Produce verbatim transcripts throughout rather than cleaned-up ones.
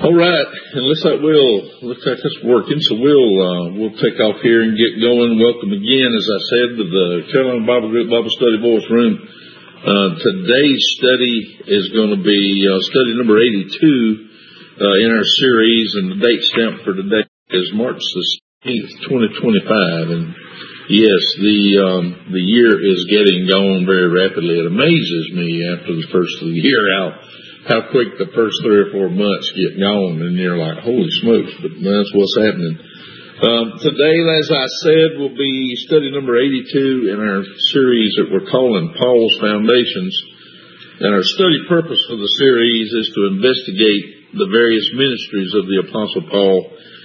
All right, and looks like we'll looks like it's working, so we'll uh, we'll take off here and get going. Welcome again, as I said, to the Carolina Bible Group Bible Study Voice Room. Uh, today's study is going to be uh, study number eighty-two uh, in our series, and the date stamp for today is March the sixteenth, twenty twenty-five. And yes, the um, the year is getting gone very rapidly. It amazes me after the first of the year how. how quick the first three or four months get gone, and you're like, holy smokes, but that's what's happening. Um, today, as I said, will be study number eighty-two in our series that we're calling Paul's Foundations. And our study purpose for the series is to investigate the various ministries of the Apostle Paul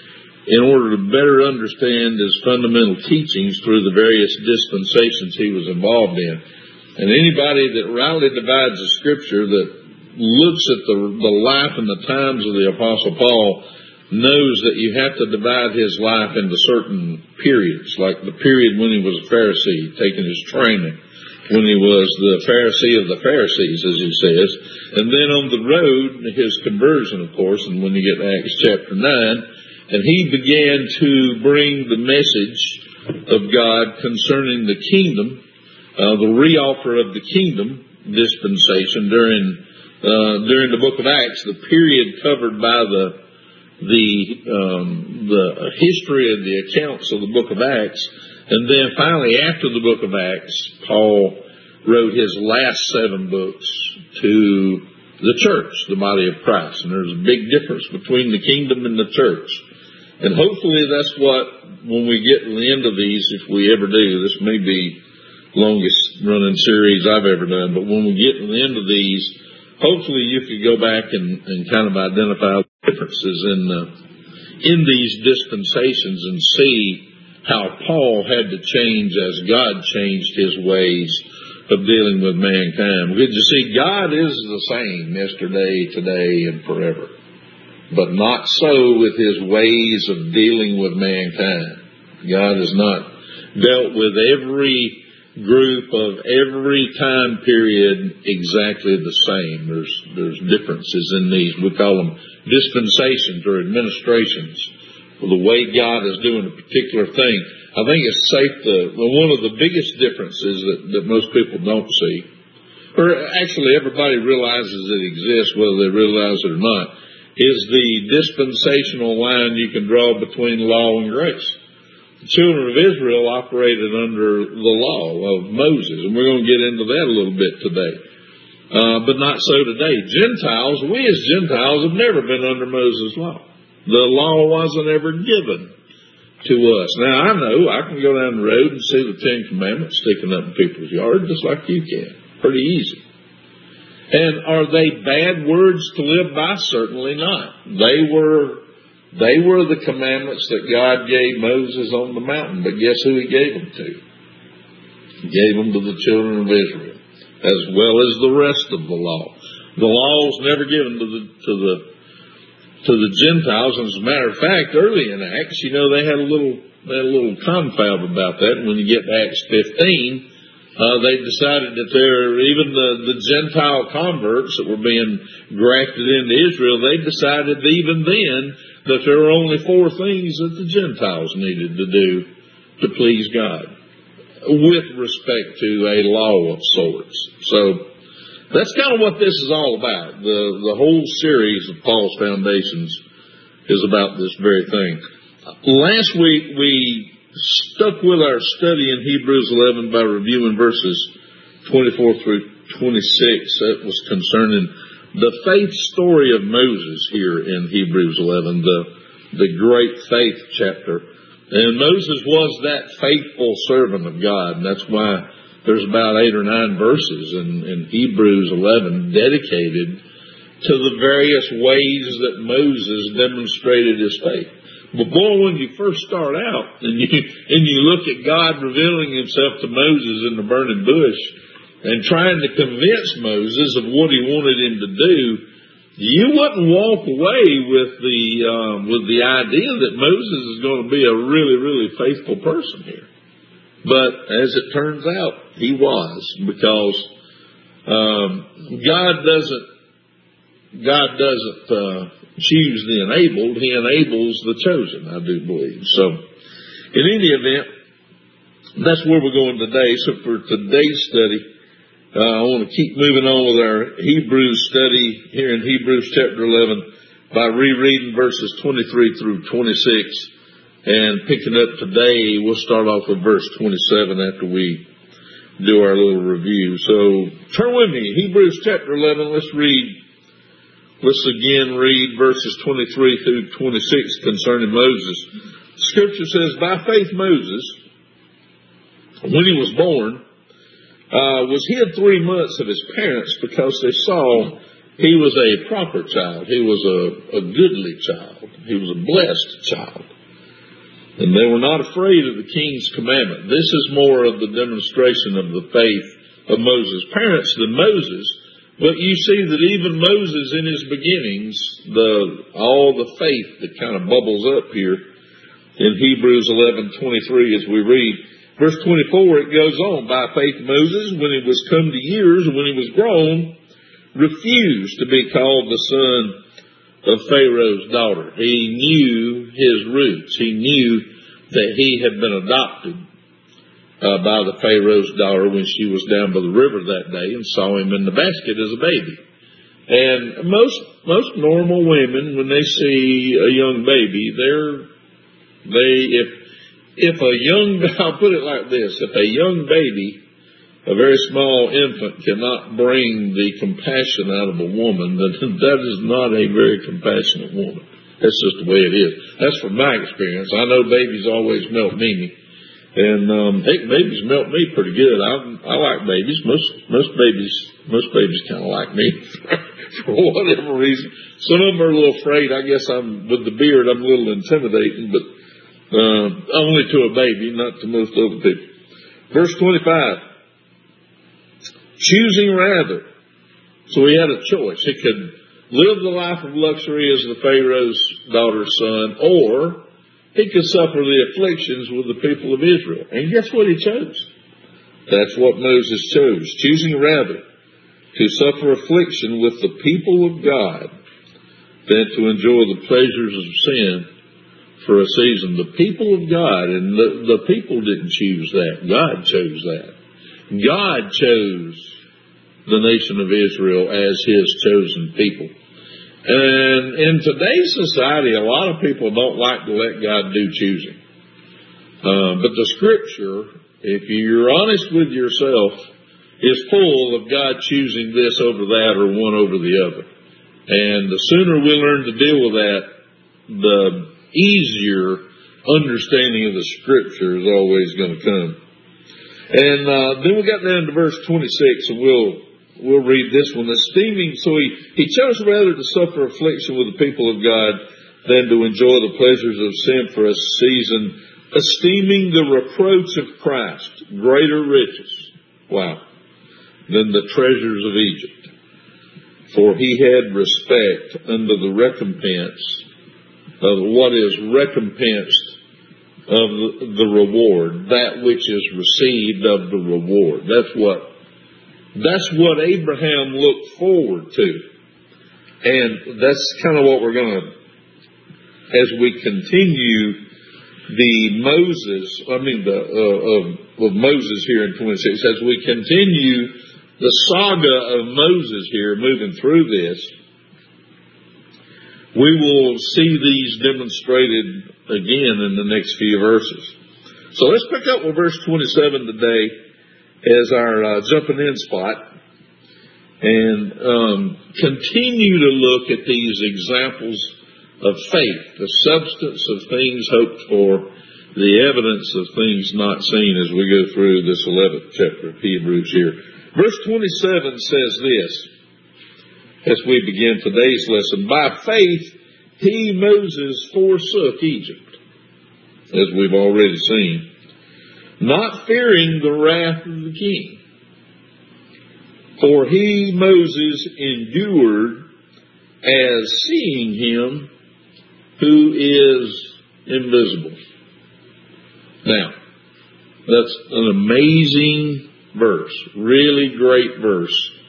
in order to better understand his fundamental teachings through the various dispensations he was involved in. And anybody that rightly divides the Scripture, that looks at the, the life and the times of the Apostle Paul, knows that you have to divide his life into certain periods, like the period when he was a Pharisee, taking his training, when he was the Pharisee of the Pharisees, as he says, and then on the road, his conversion, of course, and when you get to Acts chapter nine, and he began to bring the message of God concerning the kingdom, uh, the reoffer of the kingdom dispensation during Uh, during the book of Acts, the period covered by the the um, the history of the accounts of the book of Acts, and then finally after the book of Acts, Paul wrote his last seven books to the church, the body of Christ. And there's a big difference between the kingdom and the church. And hopefully that's what, when we get to the end of these, if we ever do, this may be the longest running series I've ever done, but when we get to the end of these, hopefully you could go back and, and kind of identify the differences in uh, in these dispensations and see how Paul had to change as God changed his ways of dealing with mankind. Because you see, God is the same yesterday, today, and forever. But not so with his ways of dealing with mankind. God has not dealt with every group of every time period exactly the same. There's there's differences in these. We call them dispensations or administrations, for the way God is doing a particular thing. I think it's safe to, well, one of the biggest differences that, that most people don't see, or actually everybody realizes it exists whether they realize it or not, is the dispensational line you can draw between law and grace. The children of Israel operated under the law of Moses, and we're going to get into that a little bit today. Uh, but not so today. Gentiles, we as Gentiles have never been under Moses' law. The law wasn't ever given to us. Now, I know I can go down the road and see the Ten Commandments sticking up in people's yard just like you can. Pretty easy. And are they bad words to live by? Certainly not. They were... They were the commandments that God gave Moses on the mountain. But guess who he gave them to? He gave them to the children of Israel, as well as the rest of the law. The law was never given to the to the to the Gentiles. And as a matter of fact, early in Acts, you know, they had a little they had a little confab about that. And when you get to Acts fifteen, uh, they decided that they're even the the Gentile converts that were being grafted into Israel. They decided even then that there were only four things that the Gentiles needed to do to please God, with respect to a law of sorts. So that's kind of what this is all about. The, the whole series of Paul's Foundations is about this very thing. Last week we stuck with our study in Hebrews eleven by reviewing verses twenty-four through twenty-six. That was concerning the faith story of Moses here in Hebrews eleven, the, the great faith chapter. And Moses was that faithful servant of God. And that's why there's about eight or nine verses in, in Hebrews eleven dedicated to the various ways that Moses demonstrated his faith. But boy, when you first start out and you, and you look at God revealing himself to Moses in the burning bush, and trying to convince Moses of what he wanted him to do, you wouldn't walk away with the um, with the idea that Moses is going to be a really, really faithful person here. But as it turns out, he was, because um, God doesn't God doesn't uh, choose the enabled. He enables the chosen, I do believe. So, in any event, that's where we're going today. So for today's study, uh, I want to keep moving on with our Hebrews study here in Hebrews chapter eleven by rereading verses twenty-three through twenty-six. And picking up today, we'll start off with verse twenty-seven after we do our little review. So turn with me, Hebrews chapter eleven. Let's read, let's again read verses twenty-three through twenty-six concerning Moses. Scripture says, by faith Moses, when he was born, uh, was hid three months of his parents because they saw he was a proper child. He was a, a goodly child. He was a blessed child. And they were not afraid of the king's commandment. This is more of the demonstration of the faith of Moses' parents than Moses. But you see that even Moses in his beginnings, the all the faith that kind of bubbles up here in Hebrews eleven twenty-three as we read. Verse twenty-four, it goes on, by faith Moses, when he was come to years, when he was grown, refused to be called the son of Pharaoh's daughter. He knew his roots. He knew that he had been adopted uh, by the Pharaoh's daughter when she was down by the river that day and saw him in the basket as a baby. And most most normal women, when they see a young baby, they're they if if a young I'll put it like this: if a young baby, a very small infant, cannot bring the compassion out of a woman, then that is not a very compassionate woman. That's just the way it is. That's from my experience. I know babies always melt Mimi. And, um, hey, babies melt me pretty good. I, I like babies. Most, most babies, most babies kind of like me for whatever reason. Some of them are a little afraid. I guess I'm, with the beard, I'm a little intimidating, but, uh, only to a baby, not to most other people. Verse twenty-five. Choosing rather. So he had a choice. He could live the life of luxury as the Pharaoh's daughter's son, or he could suffer the afflictions with the people of Israel. And guess what he chose? That's what Moses chose. Choosing rather to suffer affliction with the people of God than to enjoy the pleasures of sin for a season. The people of God, and the, the people didn't choose that. God chose that. God chose the nation of Israel as his chosen people. And in today's society, a lot of people don't like to let God do choosing. Uh, but the Scripture, if you're honest with yourself, is full of God choosing this over that or one over the other. And the sooner we learn to deal with that, the easier understanding of the Scripture is always going to come. And uh, then we got down to verse twenty-six, and we'll we'll read this one. Esteeming, so he, he chose rather to suffer affliction with the people of God than to enjoy the pleasures of sin for a season, esteeming the reproach of Christ greater riches, wow, than the treasures of Egypt. For he had respect unto the recompense of what is recompensed of the reward, that which is received of the reward. That's what, that's what Abraham looked forward to. And that's kind of what we're going to, as we continue the Moses, I mean the, uh, of, of Moses here in twenty-six, as we continue the saga of Moses here, moving through this, we will see these demonstrated again in the next few verses. So let's pick up with verse twenty-seven today as our uh, jumping in spot, and um, continue to look at these examples of faith, the substance of things hoped for, the evidence of things not seen, as we go through this eleventh chapter of Hebrews here. Verse twenty-seven says this, as we begin today's lesson: by faith he, Moses, forsook Egypt, as we've already seen, not fearing the wrath of the king. For he, Moses, endured as seeing him who is invisible. Now, that's an amazing verse, really great verse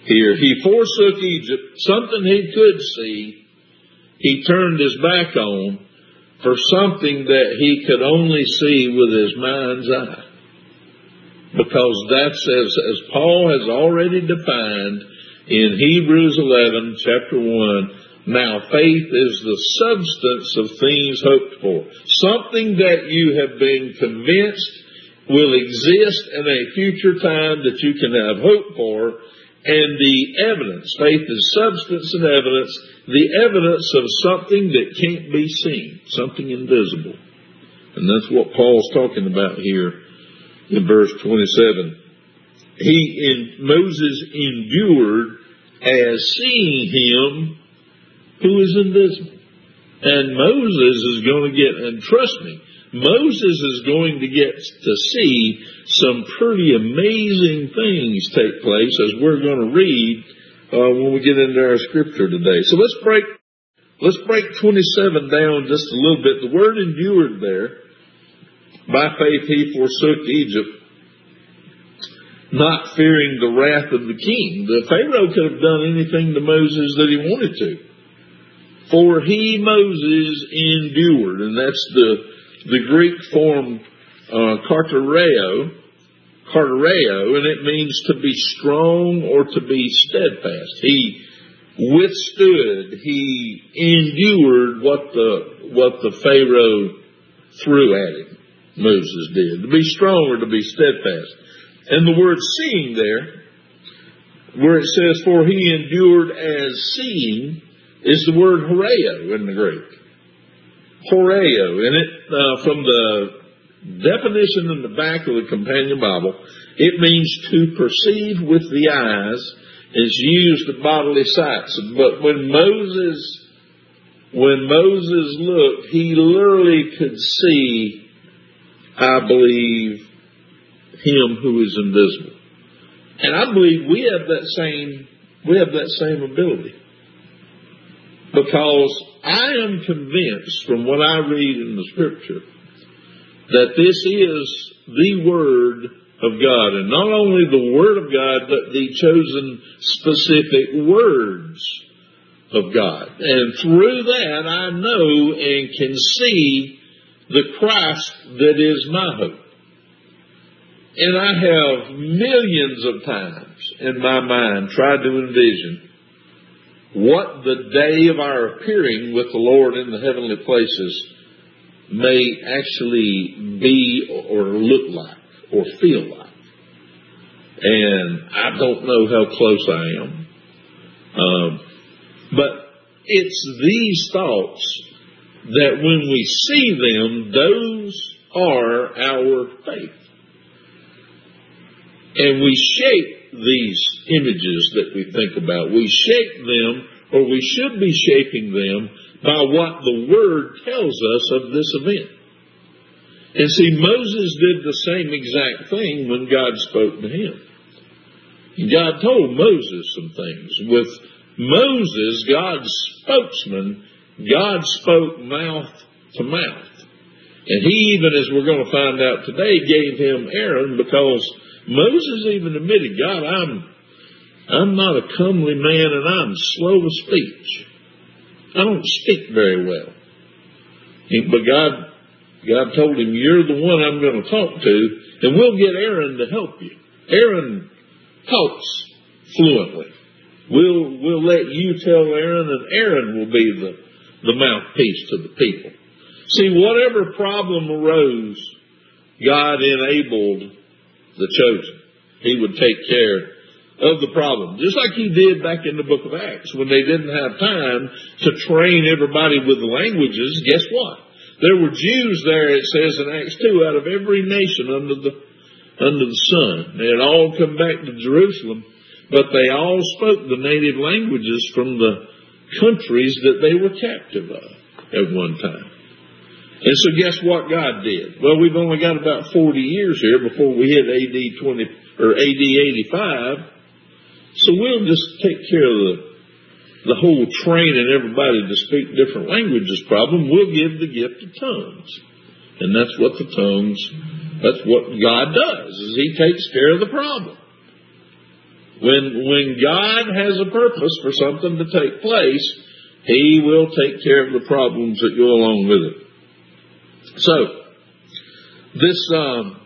here. He forsook Egypt, something he could see. He turned his back on for something that he could only see with his mind's eye. Because that's, as, as Paul has already defined in Hebrews eleven, chapter one, now faith is the substance of things hoped for. Something that you have been convinced will exist in a future time that you can have hope for. And the evidence, faith is substance and evidence, the evidence of something that can't be seen, something invisible. And that's what Paul's talking about here in verse twenty-seven. He, in, Moses endured as seeing him who is invisible. And Moses is going to get, and trust me, Moses is going to get to see some pretty amazing things take place, as we're going to read uh, when we get into our scripture today. So let's break let's break twenty-seven down just a little bit. The word endured there, by faith he forsook Egypt, not fearing the wrath of the king. The Pharaoh could have done anything to Moses that he wanted to. For he, Moses, endured, and that's the the Greek form uh, kartereo, kartereo, and it means to be strong or to be steadfast. He withstood, he endured what the what the Pharaoh threw at him. Moses did, to be strong or to be steadfast. And the word seeing there, where it says, for he endured as seeing, is the word horeo in the Greek. Horeo. And it, uh, from the definition in the back of the Companion Bible, it means to perceive with the eyes. It's used to bodily sights. But when Moses, when Moses looked, he literally could see, I believe, him who is invisible. And I believe we have that same, we have that same ability. Because I am convinced from what I read in the scripture that this is the Word of God. And not only the Word of God, but the chosen specific words of God. And through that I know and can see the Christ that is my hope. And I have millions of times in my mind tried to envision what the day of our appearing with the Lord in the heavenly places may actually be or look like or feel like. And I don't know how close I am. Um, but it's these thoughts that when we see them, those are our faith. And we shape these images that we think about. We shape them, or we should be shaping them, by what the Word tells us of this event. And see, Moses did the same exact thing when God spoke to him. God told Moses some things. With Moses, God's spokesman, God spoke mouth to mouth. And he even, as we're going to find out today, gave him Aaron, because Moses even admitted, God, I'm I'm not a comely man and I'm slow of speech. I don't speak very well. But God, God told him, you're the one I'm going to talk to, and we'll get Aaron to help you. Aaron talks fluently. We'll, we'll let you tell Aaron, and Aaron will be the, the mouthpiece to the people. See, whatever problem arose, God enabled the chosen. He would take care of the problem. Just like he did back in the book of Acts when they didn't have time to train everybody with the languages. Guess what? There were Jews there, it says in Acts two, out of every nation under the under the sun. They had all come back to Jerusalem, but they all spoke the native languages from the countries that they were captive of at one time. And so guess what God did? Well, we've only got about forty years here before we hit A D twenty or A D eighty-five. So we'll just take care of the, the whole training everybody to speak different languages problem. We'll give the gift of tongues. And that's what the tongues, that's what God does, is he takes care of the problem. When, when God has a purpose for something to take place, He will take care of the problems that go along with it. So, this, um,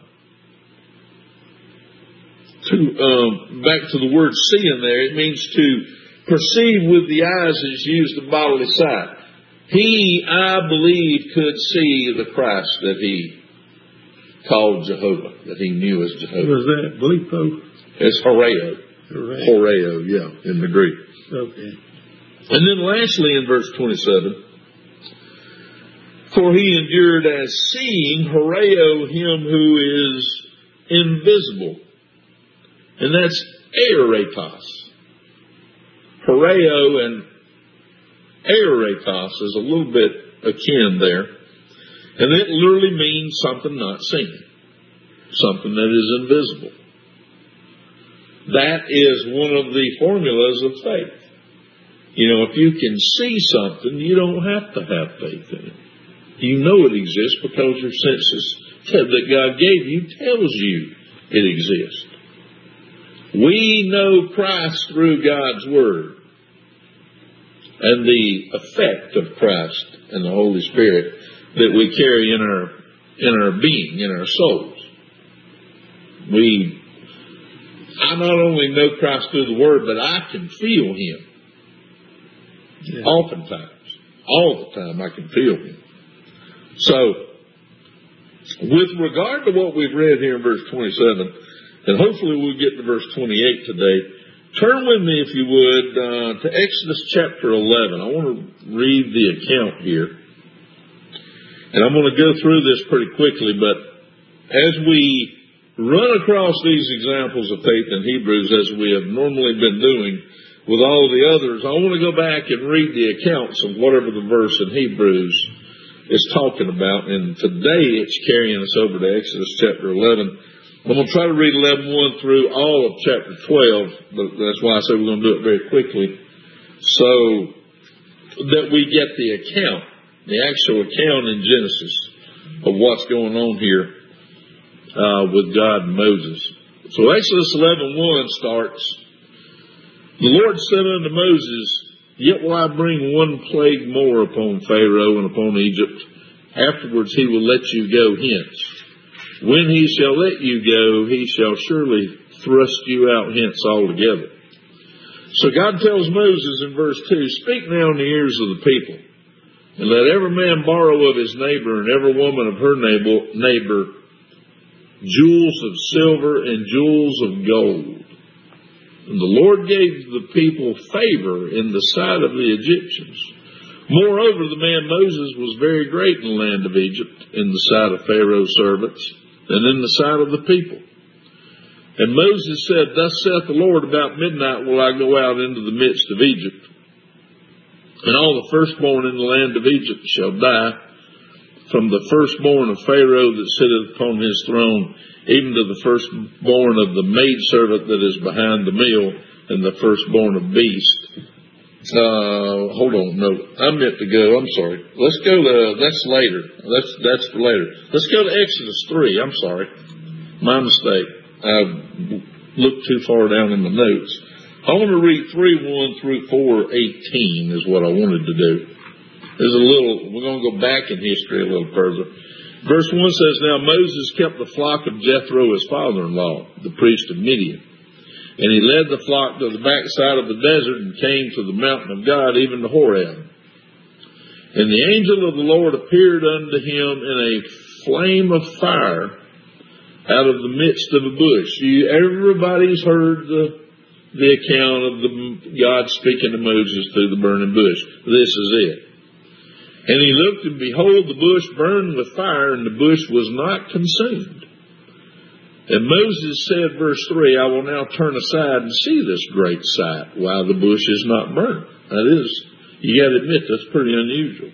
to, um, back to the word seeing there, it means to perceive with the eyes is used of bodily sight. He, I believe, could see the Christ that He called Jehovah, that He knew as Jehovah. Was that Blepo? It's Horeo. Horeo. Horeo, yeah, in the Greek. Okay. And then lastly in verse twenty-seven, for He endured as seeing, Horeo, Him who is invisible. And that's aoratos. Horeo and aoratos is a little bit akin there. And it literally means something not seen. Something that is invisible. That is one of the formulas of faith. You know, if you can see something, you don't have to have faith in it. You know it exists because your senses that God gave you tells you it exists. We know Christ through God's Word and the effect of Christ and the Holy Spirit that we carry in our in our being, in our souls. We I not only know Christ through the Word, but I can feel Him. Yeah. Oftentimes. All the time I can feel Him. So, with regard to what we've read here in verse twenty-seven, and hopefully we'll get to verse twenty-eight today, turn with me, if you would, uh, to Exodus chapter eleven. I want to read the account here. And I'm going to go through this pretty quickly, but as we run across these examples of faith in Hebrews, as we have normally been doing with all the others, I want to go back and read the accounts of whatever the verse in Hebrews is talking about. And today it's carrying us over to Exodus chapter eleven. I'm going to try to read eleven one through all of chapter twelve, but that's why I say we're going to do it very quickly, so that we get the account, the actual account in Genesis of what's going on here uh, with God and Moses. So Exodus eleven one starts, the Lord said unto Moses, yet will I bring one plague more upon Pharaoh and upon Egypt. Afterwards he will let you go hence. When he shall let you go, he shall surely thrust you out hence altogether. So God tells Moses in verse two, speak now in the ears of the people, and let every man borrow of his neighbor and every woman of her neighbor jewels of silver and jewels of gold. And the Lord gave the people favor in the sight of the Egyptians. Moreover, the man Moses was very great in the land of Egypt, in the sight of Pharaoh's servants, and in the sight of the people. And Moses said, thus saith the Lord, about midnight will I go out into the midst of Egypt, and all the firstborn in the land of Egypt shall die, from the firstborn of Pharaoh that sitteth upon his throne, even to the firstborn of the maidservant that is behind the mill, and the firstborn of beast. Uh, hold on, no, I meant to go, I'm sorry. Let's go to, that's later. That's, that's for later. Let's go to Exodus three, I'm sorry. My mistake. I looked too far down in the notes. I want to read three one through four eighteen is what I wanted to do. There's a little, we're going to go back in history a little further. Verse one says, now Moses kept the flock of Jethro, his father-in-law, the priest of Midian. And he led the flock to the backside of the desert and came to the mountain of God, even to Horeb. And the angel of the Lord appeared unto him in a flame of fire out of the midst of a bush. You, everybody's heard the, the account of the, God speaking to Moses through the burning bush. This is it. And he looked, and behold, the bush burned with fire, and the bush was not consumed. And Moses said, verse three, I will now turn aside and see this great sight, while the bush is not burnt. That is, you got to admit, that's pretty unusual.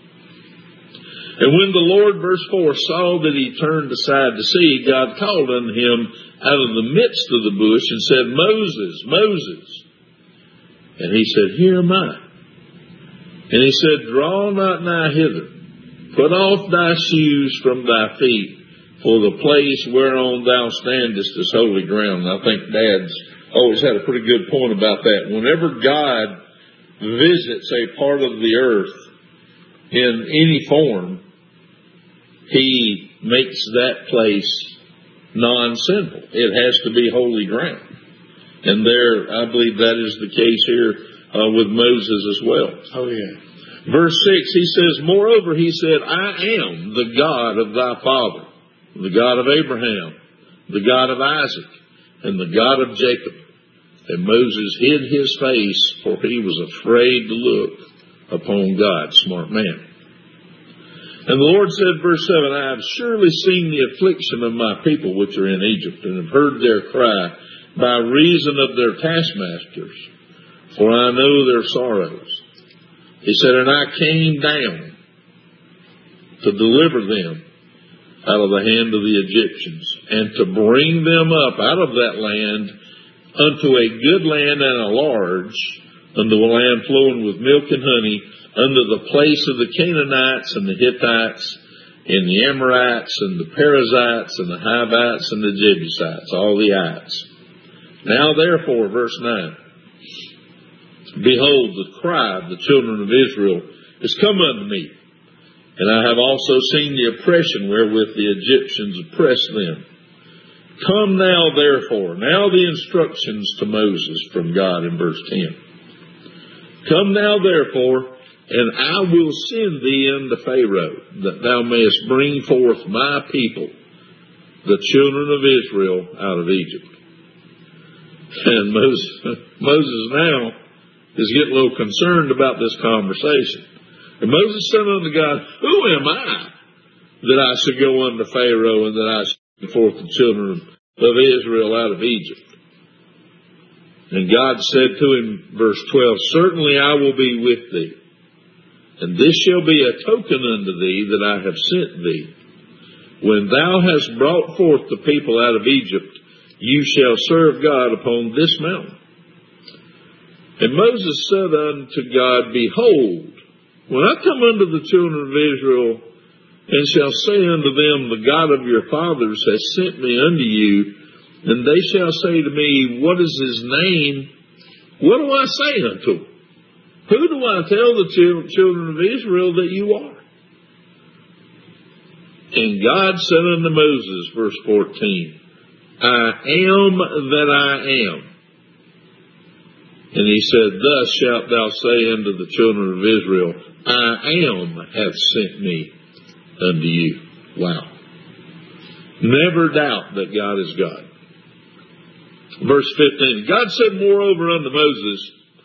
And when the Lord, verse four, saw that he turned aside to see, God called unto him out of the midst of the bush and said, Moses, Moses. And he said, here am I. And he said, draw not nigh hither. Put off thy shoes from thy feet, for the place whereon thou standest is holy ground. And I think Dad's always had a pretty good point about that. Whenever God visits a part of the earth in any form, He makes that place non-sinful. It has to be holy ground. And there, I believe that is the case here uh, with Moses as well. Oh, yeah. Verse six, he says, moreover, he said, I am the God of thy father, the God of Abraham, the God of Isaac, and the God of Jacob. And Moses hid his face, for he was afraid to look upon God. Smart man. And the Lord said, verse seven, I have surely seen the affliction of my people which are in Egypt, and have heard their cry by reason of their taskmasters, for I know their sorrows. He said, and I came down to deliver them out of the hand of the Egyptians, and to bring them up out of that land unto a good land and a large, unto a land flowing with milk and honey, unto the place of the Canaanites and the Hittites and the Amorites and the Perizzites and the Hivites and the Jebusites, all the ites. Now therefore, verse nine, behold, the cry of the children of Israel is come unto me, and I have also seen the oppression wherewith the Egyptians oppress them. Come now therefore, now the instructions to Moses from God in verse ten. Come now therefore, and I will send thee unto Pharaoh, that thou mayest bring forth my people, the children of Israel, out of Egypt. And Moses, Moses now is getting a little concerned about this conversation. And Moses said unto God, who am I that I should go unto Pharaoh, and that I should bring forth the children of Israel out of Egypt? And God said to him, verse twelve, certainly I will be with thee, and this shall be a token unto thee that I have sent thee. When thou hast brought forth the people out of Egypt, you shall serve God upon this mountain. And Moses said unto God, behold, when I come unto the children of Israel, and shall say unto them, the God of your fathers has sent me unto you, and they shall say to me, what is his name? What do I say unto them? Who do I tell the children of Israel that you are? And God said unto Moses, verse fourteen, I am that I am. And he said, thus shalt thou say unto the children of Israel, I am hath sent me unto you. Wow. Never doubt that God is God. Verse fifteen, God said moreover unto Moses,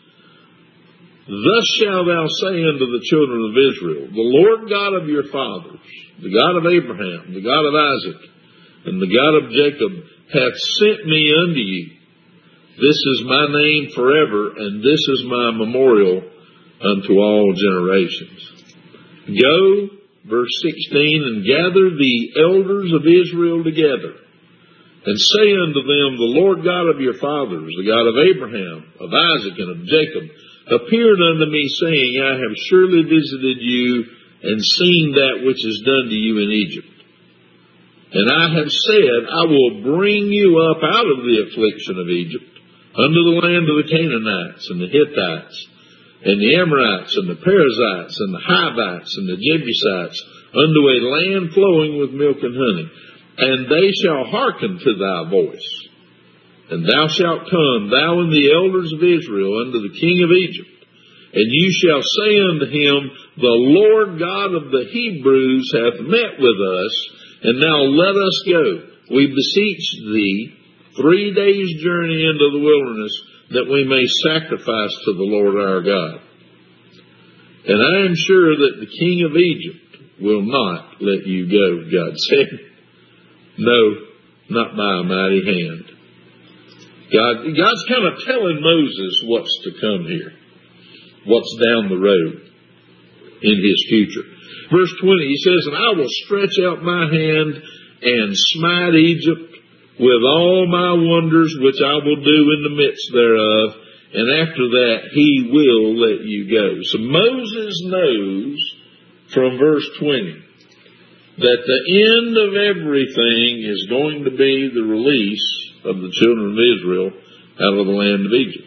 thus shalt thou say unto the children of Israel, the Lord God of your fathers, the God of Abraham, the God of Isaac, and the God of Jacob hath sent me unto you. This is my name forever, and this is my memorial unto all generations. Go, verse sixteen, and gather the elders of Israel together, and say unto them, the Lord God of your fathers, the God of Abraham, of Isaac, and of Jacob, appeared unto me, saying, I have surely visited you, and seen that which is done to you in Egypt. And I have said, I will bring you up out of the affliction of Egypt, unto the land of the Canaanites, and the Hittites, and the Amorites, and the Perizzites, and the Hivites, and the Jebusites, unto a land flowing with milk and honey. And they shall hearken to thy voice. And thou shalt come, thou and the elders of Israel, unto the king of Egypt. And you shall say unto him, the Lord God of the Hebrews hath met with us, and now let us go, we beseech thee, three days' journey into the wilderness, that we may sacrifice to the Lord our God. And I am sure that the king of Egypt will not let you go, God said. No, not by a mighty hand. God, God's kind of telling Moses what's to come here, what's down the road in his future. Verse twenty, he says, and I will stretch out my hand and smite Egypt with all my wonders which I will do in the midst thereof, and after that he will let you go. So Moses knows from verse twenty that the end of everything is going to be the release of the children of Israel out of the land of Egypt.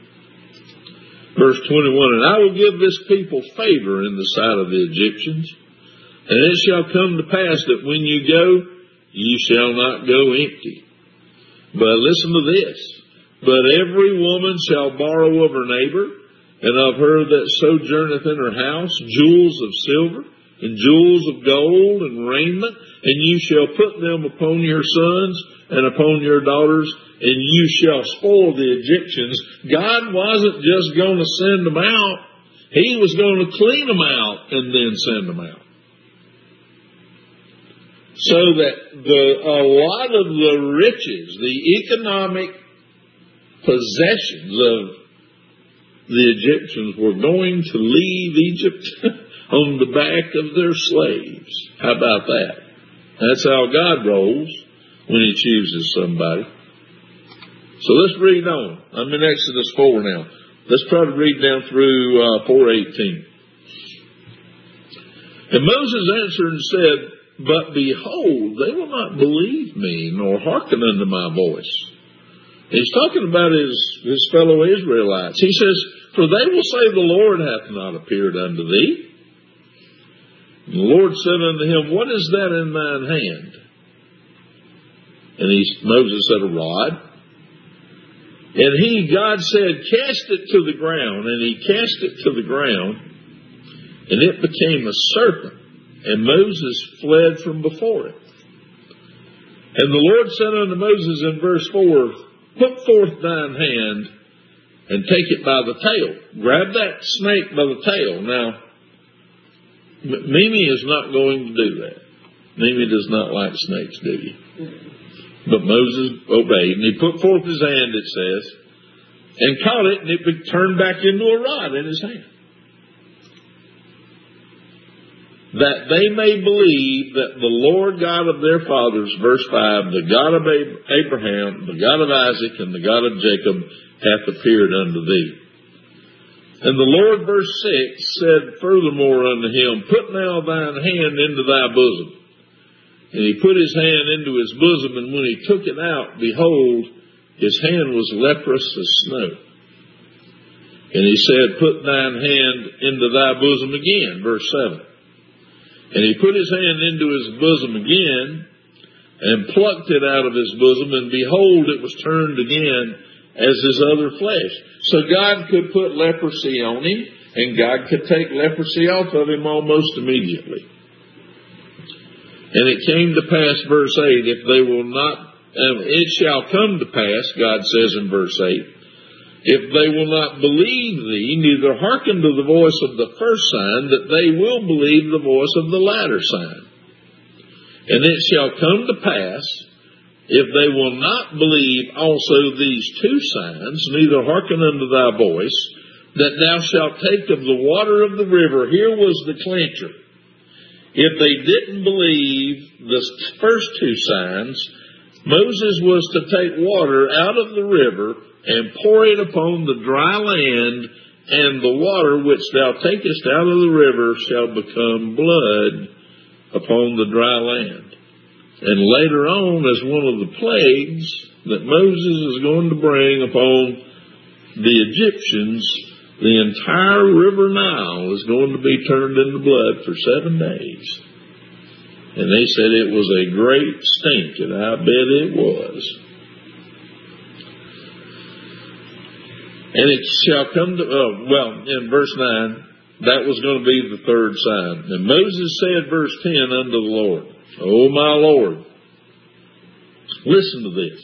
Verse twenty-one, and I will give this people favor in the sight of the Egyptians, and it shall come to pass that when you go, you shall not go empty. But listen to this, but every woman shall borrow of her neighbor, and of her that sojourneth in her house, jewels of silver, and jewels of gold, and raiment, and you shall put them upon your sons, and upon your daughters, and you shall spoil the Egyptians. God wasn't just going to send them out. He was going to clean them out and then send them out. So that the, a lot of the riches, the economic possessions of the Egyptians were going to leave Egypt on the back of their slaves. How about that? That's how God rolls when He chooses somebody. So let's read on. I'm in Exodus four now. Let's try to read down through uh, four eighteen. And Moses answered and said, but behold, they will not believe me, nor hearken unto my voice. He's talking about his, his fellow Israelites. He says, for they will say, the Lord hath not appeared unto thee. And the Lord said unto him, what is that in thine hand? And he, Moses said, a rod. And he, God said, cast it to the ground. And he cast it to the ground, and it became a serpent. And Moses fled from before it. And the Lord said unto Moses in verse four, put forth thine hand, and take it by the tail. Grab that snake by the tail. Now, Mimi is not going to do that. Mimi does not like snakes, do you? But Moses obeyed, and he put forth his hand, it says, and caught it, and it turned back into a rod in his hand. That they may believe that the Lord God of their fathers, verse five, the God of Abraham, the God of Isaac, and the God of Jacob, hath appeared unto thee. And the Lord, verse six, said furthermore unto him, put now thine hand into thy bosom. And he put his hand into his bosom, and when he took it out, behold, his hand was leprous as snow. And he said, put thine hand into thy bosom again, verse seven. And he put his hand into his bosom again, and plucked it out of his bosom, and behold, it was turned again as his other flesh. So God could put leprosy on him, and God could take leprosy off of him almost immediately. And it came to pass, verse eight, if they will not, um, it shall come to pass, God says in verse eight, if they will not believe thee, neither hearken to the voice of the first sign, that they will believe the voice of the latter sign. And it shall come to pass, if they will not believe also these two signs, neither hearken unto thy voice, that thou shalt take of the water of the river. Here was the clincher. If they didn't believe the first two signs, Moses was to take water out of the river and pour it upon the dry land, and the water which thou takest out of the river shall become blood upon the dry land. And later on, as one of the plagues that Moses is going to bring upon the Egyptians, the entire river Nile is going to be turned into blood for seven days. And they said it was a great stink, and I bet it was. And it shall come to, oh, well, in verse nine, that was going to be the third sign. And Moses said, verse ten, unto the Lord, O my Lord, listen to this.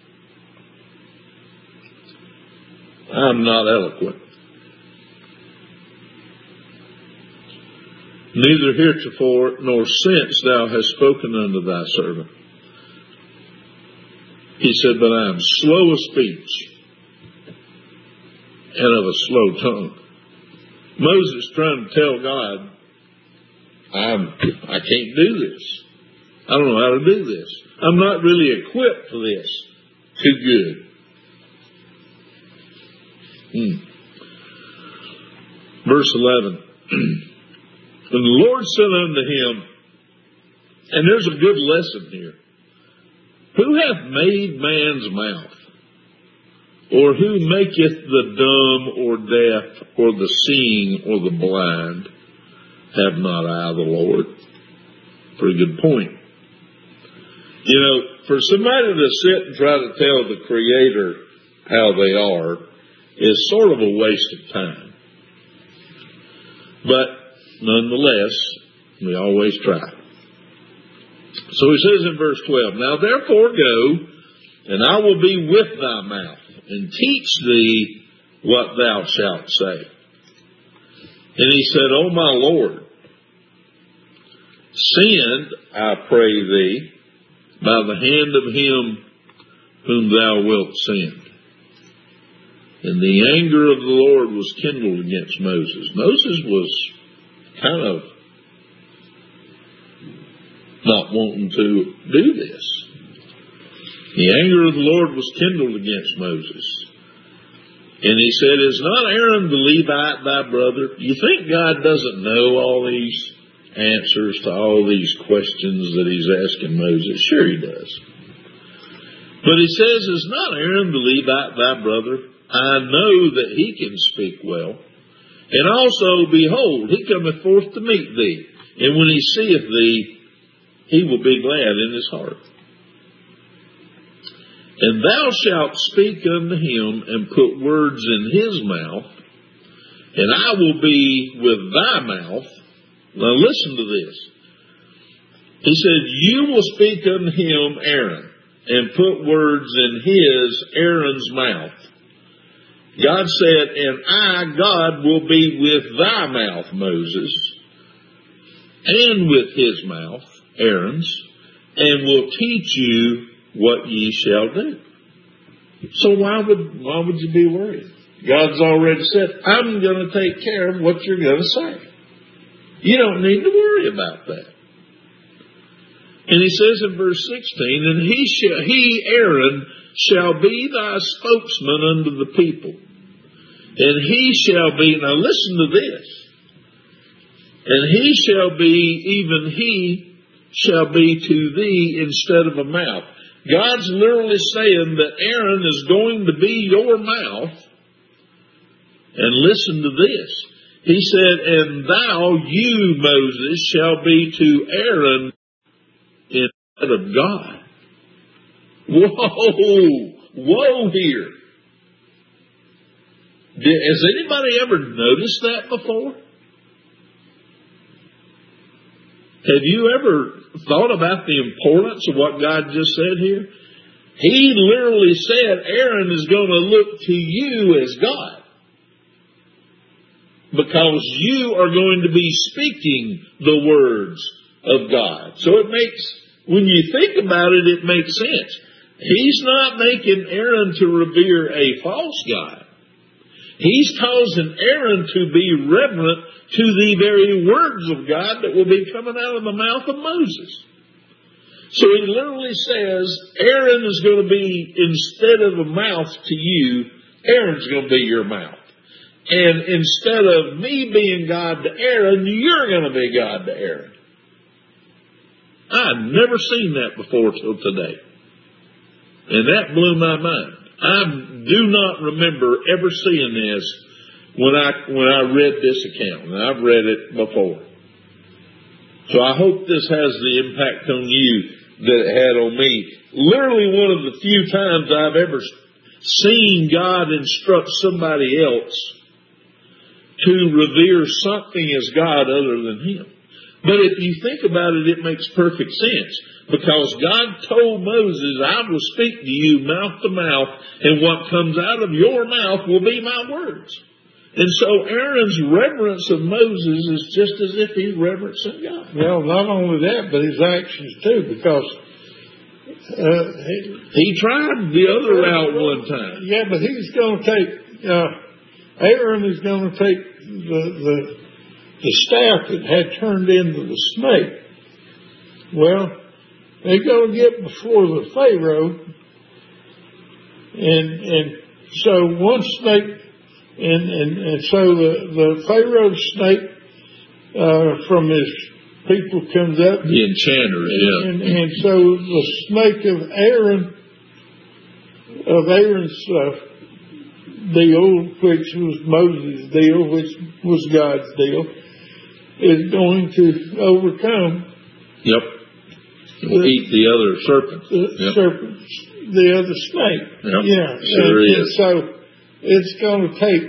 I'm not eloquent. Neither heretofore nor since thou hast spoken unto thy servant. He said, but I am slow of speech and of a slow tongue. Moses trying to tell God, I'm, I can't do this. I don't know how to do this. I'm not really equipped for this. Too good. Hmm. Verse eleven. And the Lord said unto him, and there's a good lesson here, who hath made man's mouth? Or who maketh the dumb or deaf or the seeing or the blind? Have not I the Lord? Pretty good point. You know, for somebody to sit and try to tell the Creator how they are is sort of a waste of time. But nonetheless, we always try. So he says in verse twelve, Now therefore go, and I will be with thy mouth, and teach thee what thou shalt say. And he said, O my Lord, send, I pray thee, by the hand of him whom thou wilt send. And the anger of the Lord was kindled against Moses. Moses was kind of not wanting to do this. The anger of the Lord was kindled against Moses. And he said, Is not Aaron the Levite thy brother? You think God doesn't know all these answers to all these questions that he's asking Moses? Sure he does. But he says, Is not Aaron the Levite thy brother? I know that he can speak well. And also, behold, he cometh forth to meet thee. And when he seeth thee, he will be glad in his heart. And thou shalt speak unto him and put words in his mouth, and I will be with thy mouth. Now listen to this. He said, You will speak unto him, Aaron, and put words in his, Aaron's mouth. God said, And I, God, will be with thy mouth, Moses, and with his mouth, Aaron's, and will teach you what ye shall do. So why would why would you be worried? God's already said, I'm going to take care of what you're going to say. You don't need to worry about that. And he says in verse sixteen, And he shall, he, Aaron, shall be thy spokesman unto the people. And he shall be, now listen to this, and he shall be, even he shall be to thee instead of a mouth. God's literally saying that Aaron is going to be your mouth. And listen to this. He said, And thou, you, Moses, shall be to Aaron instead of God. Whoa! Whoa here. Did, has anybody ever noticed that before? Have you ever thought about the importance of what God just said here? He literally said Aaron is going to look to you as God, because you are going to be speaking the words of God. So it makes, when you think about it, it makes sense. He's not making Aaron to revere a false God. He's causing Aaron to be reverent to the very words of God that will be coming out of the mouth of Moses. So he literally says, Aaron is going to be, instead of a mouth to you, Aaron's going to be your mouth. And instead of me being God to Aaron, you're going to be God to Aaron. I've never seen that before till today. And that blew my mind. I do not remember ever seeing this when I when I read this account, and I've read it before. So I hope this has the impact on you that it had on me. Literally one of the few times I've ever seen God instruct somebody else to revere something as God other than Him. But if you think about it, it makes perfect sense. Because God told Moses, I will speak to you mouth to mouth, and what comes out of your mouth will be my words. And so Aaron's reverence of Moses is just as if he's reverencing God. Well, not only that, but his actions too, because uh, he, he tried the other route one time. Yeah, but he's going to take, uh, Aaron is going to take the, the, the staff that had turned into the snake. Well, they're going to get before the Pharaoh, and and so one snake, and and, and so the, the Pharaoh's snake uh, from his people comes up. The enchanter, yeah. And, and so the snake of Aaron, of Aaron's uh, deal, which was Moses' deal, which was God's deal, is going to overcome. Yep. We'll the, eat the other serpent. The yep. serpent, the other snake. Yep. Yeah. Sure and, is. and so it's going to take,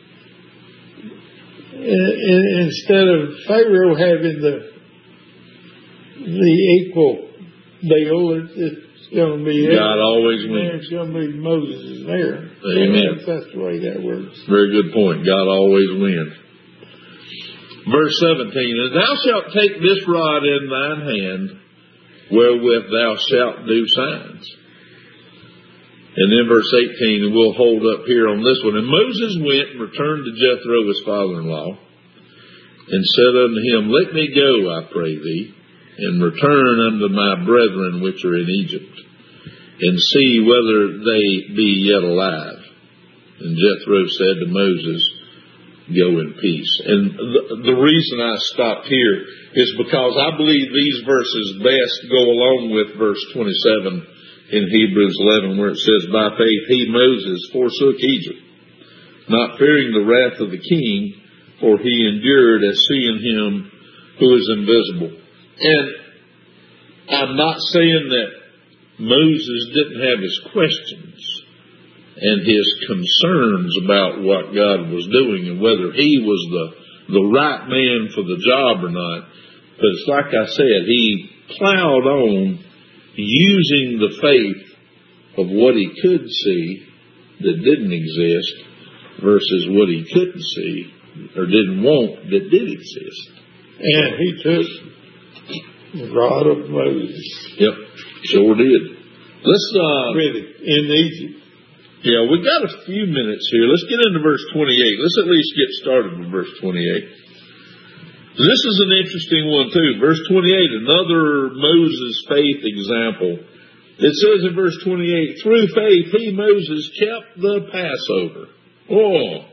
in, instead of Pharaoh having the the equal deal, it, it's going to be God always wins. It's going to be Moses there. Amen. That's the way that works. Very good point. God always wins. Verse seventeen, and thou shalt take this rod in thine hand, wherewith thou shalt do signs. And then verse eighteen, and we'll hold up here on this one. And Moses went and returned to Jethro, his father-in-law, and said unto him, Let me go, I pray thee, and return unto my brethren which are in Egypt, and see whether they be yet alive. And Jethro said to Moses, Go in peace. And the, the reason I stopped here is because I believe these verses best go along with verse twenty-seven in Hebrews eleven, where it says, By faith he, Moses, forsook Egypt, not fearing the wrath of the king, for he endured as seeing him who is invisible. And I'm not saying that Moses didn't have his questions and his concerns about what God was doing and whether he was the, the right man for the job or not. But it's like I said, he plowed on using the faith of what he could see that didn't exist versus what he couldn't see or didn't want that did exist. And he took the rod of Moses. Yep, sure did. Let's uh with it in Egypt. Yeah, we got a few minutes here. Let's get into verse twenty-eight. Let's at least get started with verse twenty-eight. This is an interesting one too. Verse twenty-eight, another Moses faith example. It says in verse twenty-eight, Through faith he, Moses, kept the Passover. Oh.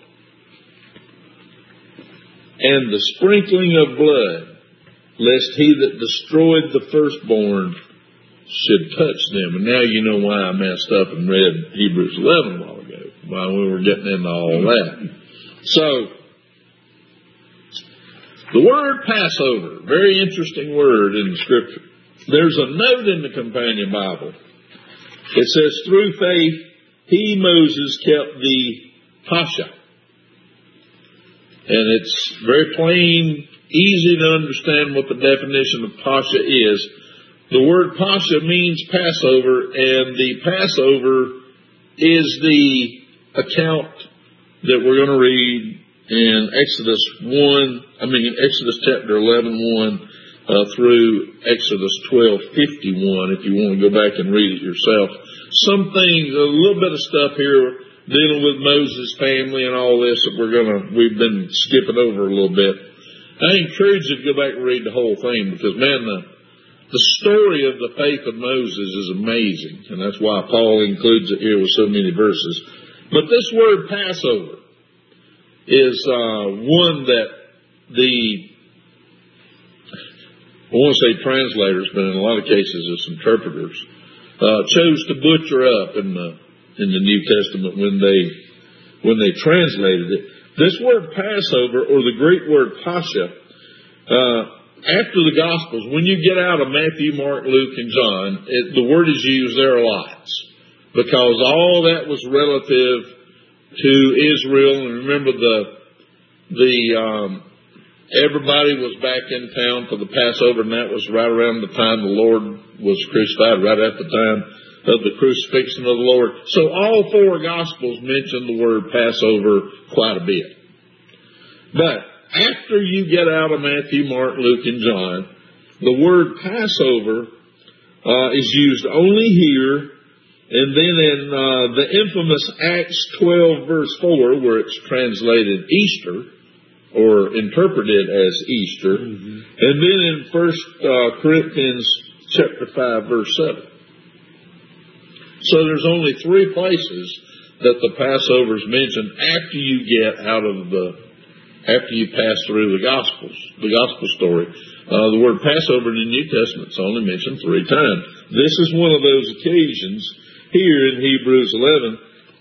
And the sprinkling of blood, lest he that destroyed the firstborn should touch them. And now you know why I messed up and read Hebrews eleven a while ago, while we were getting into all that. So, the word Passover, very interesting word in the Scripture. There's a note in the Companion Bible. It says, Through faith, he, Moses, kept the Pascha. And it's very plain, easy to understand what the definition of Pascha is. The word Pascha means Passover, and the Passover is the account that we're going to read in Exodus one, I mean Exodus chapter eleven, one uh, through Exodus twelve, fifty-one, if you want to go back and read it yourself. Some things, a little bit of stuff here dealing with Moses' family and all this that we're going to, we've been skipping over a little bit. I encourage you to go back and read the whole thing because, man, the The story of the faith of Moses is amazing, and that's why Paul includes it here with so many verses. But this word Passover is uh, one that the, I want to say translators, but in a lot of cases it's interpreters, uh, chose to butcher up in the in the New Testament when they when they translated it. This word Passover, or the Greek word Pascha, uh, after the Gospels, when you get out of Matthew, Mark, Luke, and John, it, the word is used there lots because all that was relative to Israel. And remember, the the um, everybody was back in town for the Passover, and that was right around the time the Lord was crucified, right at the time of the crucifixion of the Lord. So all four Gospels mention the word Passover quite a bit. But after you get out of Matthew, Mark, Luke, and John, the word Passover uh, is used only here, and then in uh, the infamous Acts twelve, verse four, where it's translated Easter, or interpreted as Easter, mm-hmm. and then in First uh, Corinthians chapter five, verse seven. So there's only three places that the Passover is mentioned after you get out of the after you pass through the Gospels, the Gospel story. Uh, the word Passover in the New Testament is only mentioned three times. This is one of those occasions here in Hebrews eleven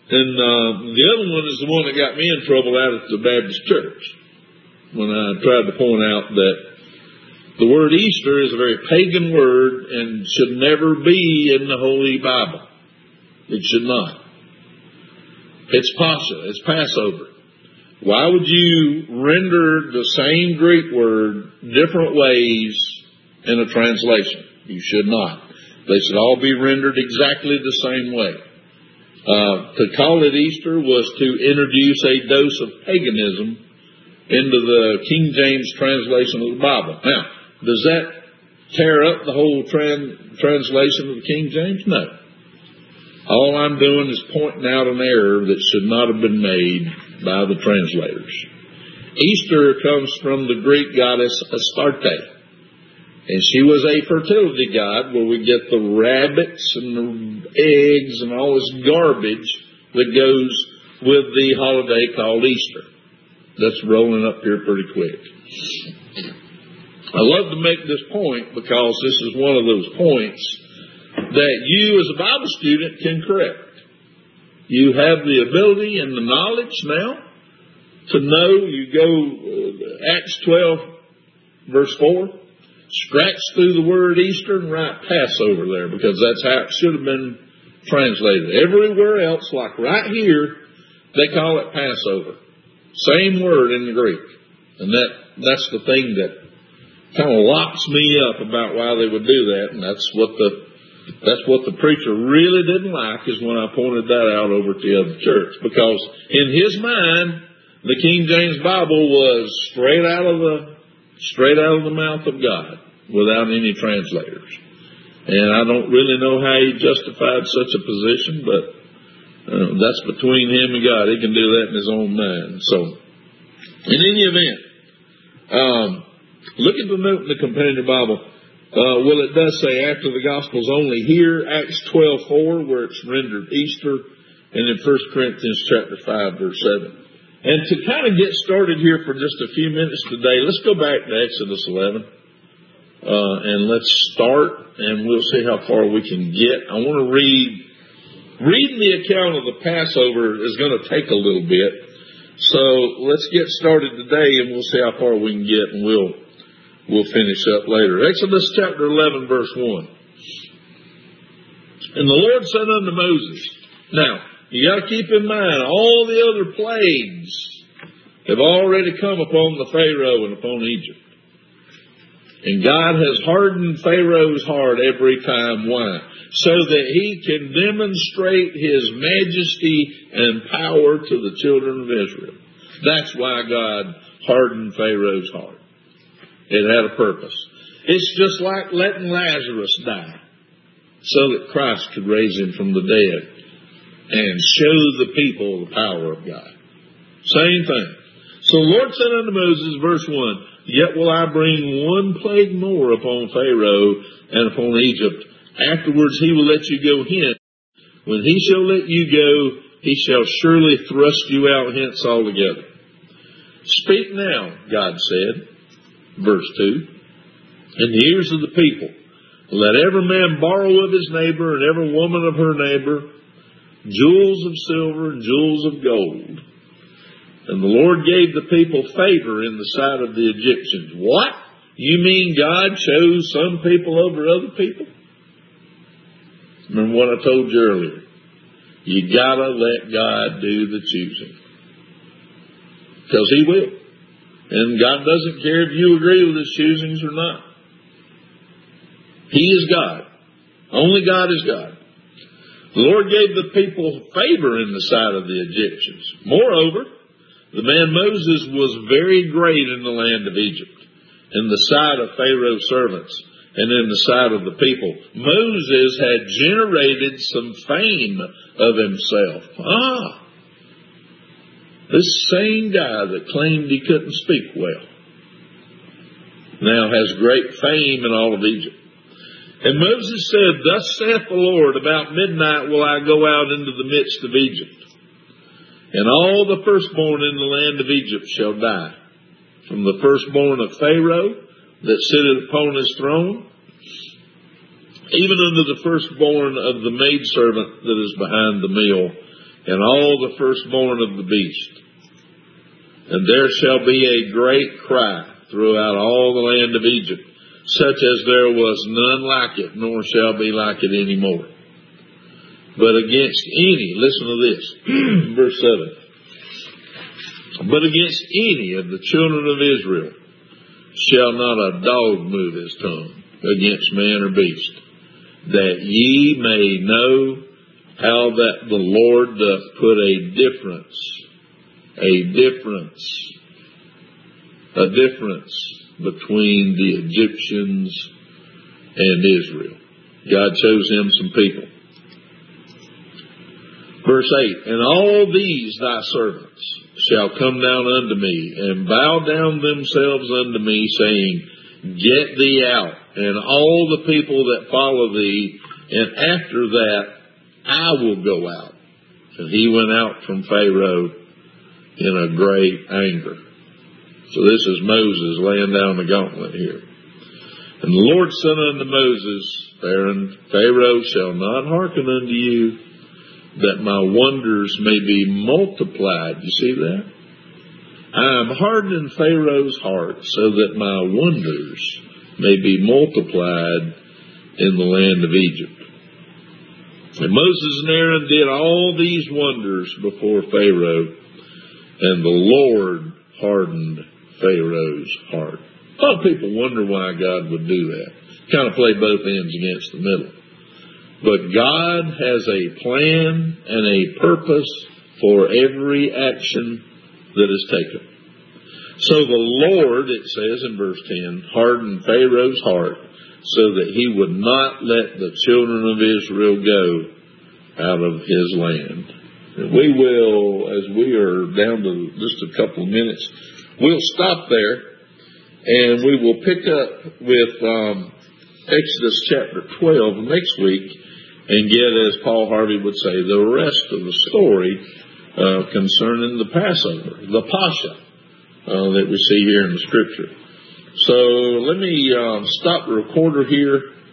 And uh, the other one is the one that got me in trouble out at the Baptist church, when I tried to point out that the word Easter is a very pagan word and should never be in the Holy Bible. It should not. It's Pascha. It's Passover. Why would you render the same Greek word different ways in a translation? You should not. They should all be rendered exactly the same way. Uh, to call it Easter was to introduce a dose of paganism into the King James translation of the Bible. Now, does that tear up the whole tran- translation of the King James? No. All I'm doing is pointing out an error that should not have been made by the translators. Easter comes from the Greek goddess Astarte. And she was a fertility god, where we get the rabbits and the eggs and all this garbage that goes with the holiday called Easter. That's rolling up here pretty quick. I love to make this point because this is one of those points that you as a Bible student can correct. You have the ability and the knowledge now to know. You go uh, Acts twelve verse four, scratch through the word Easter and write Passover there, because that's how it should have been translated. Everywhere else, like right here, they call it Passover. Same word in the Greek. And that that's the thing that kind of locks me up about why they would do that, and that's what the that's what the preacher really didn't like, is when I pointed that out over at the other church, because in his mind the King James Bible was straight out of the straight out of the mouth of God without any translators. And I don't really know how he justified such a position, but uh, that's between him and God. He can do that in his own mind. So, in any event, um, look at the note in the Companion Bible. Uh, well, it does say after the Gospels only here, Acts twelve four, where it's rendered Easter, and in First Corinthians chapter five, verse seven. And to kind of get started here for just a few minutes today, let's go back to Exodus eleven, uh, and let's start, and we'll see how far we can get. I want to read, reading the account of the Passover is going to take a little bit. So let's get started today, and we'll see how far we can get, and we'll we'll finish up later. Exodus chapter eleven, verse one. And the Lord said unto Moses, now, you got to keep in mind, all the other plagues have already come upon the Pharaoh and upon Egypt. And God has hardened Pharaoh's heart every time. Why? So that he can demonstrate his majesty and power to the children of Israel. That's why God hardened Pharaoh's heart. It had a purpose. It's just like letting Lazarus die so that Christ could raise him from the dead and show the people the power of God. Same thing. So the Lord said unto Moses, verse one, yet will I bring one plague more upon Pharaoh and upon Egypt. Afterwards he will let you go hence. When he shall let you go, he shall surely thrust you out hence altogether. Speak now, God said, verse two, in the ears of the people. Let every man borrow of his neighbor and every woman of her neighbor jewels of silver and jewels of gold. And the Lord gave the people favor in the sight of the Egyptians. What? You mean God chose some people over other people? Remember what I told you earlier. You gotta let God do the choosing. Because He will. And God doesn't care if you agree with His choosings or not. He is God. Only God is God. The Lord gave the people favor in the sight of the Egyptians. Moreover, the man Moses was very great in the land of Egypt, in the sight of Pharaoh's servants, and in the sight of the people. Moses had generated some fame of himself. Ah, this same guy that claimed he couldn't speak well now has great fame in all of Egypt. And Moses said, thus saith the Lord, about midnight will I go out into the midst of Egypt, and all the firstborn in the land of Egypt shall die, from the firstborn of Pharaoh that sitteth upon his throne, even unto the firstborn of the maidservant that is behind the mill, and all the firstborn of the beast. And there shall be a great cry throughout all the land of Egypt, such as there was none like it, nor shall be like it any more. But against any, listen to this, verse seven. But against any of the children of Israel shall not a dog move his tongue against man or beast, that ye may know how that the Lord doth put a difference, a difference, a difference between the Egyptians and Israel. God chose him some people. Verse eight, and all these thy servants shall come down unto me, and bow down themselves unto me, saying, Get thee out, and all the people that follow thee, and after that I will go out. And he went out from Pharaoh in a great anger. So this is Moses laying down the gauntlet here. And the Lord said unto Moses, Aaron, Pharaoh shall not hearken unto you, that my wonders may be multiplied. You see that? I am hardening Pharaoh's heart so that my wonders may be multiplied in the land of Egypt. And Moses and Aaron did all these wonders before Pharaoh, and the Lord hardened Pharaoh's heart. A lot of people wonder why God would do that. Kind of play both ends against the middle. But God has a plan and a purpose for every action that is taken. So the Lord, it says in verse ten, hardened Pharaoh's heart so that he would not let the children of Israel go out of his land. And we will, as we are down to just a couple of minutes, we'll stop there and we will pick up with um, Exodus chapter twelve next week, and get, as Paul Harvey would say, the rest of the story uh, concerning the Passover, the Pascha, uh, that we see here in the Scripture. So let me uh, stop the recorder here.